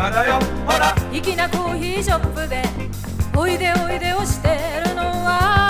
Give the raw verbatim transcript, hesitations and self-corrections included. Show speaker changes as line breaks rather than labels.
今だよほら
粋なコーヒーショップでおいでおいでをしてるのは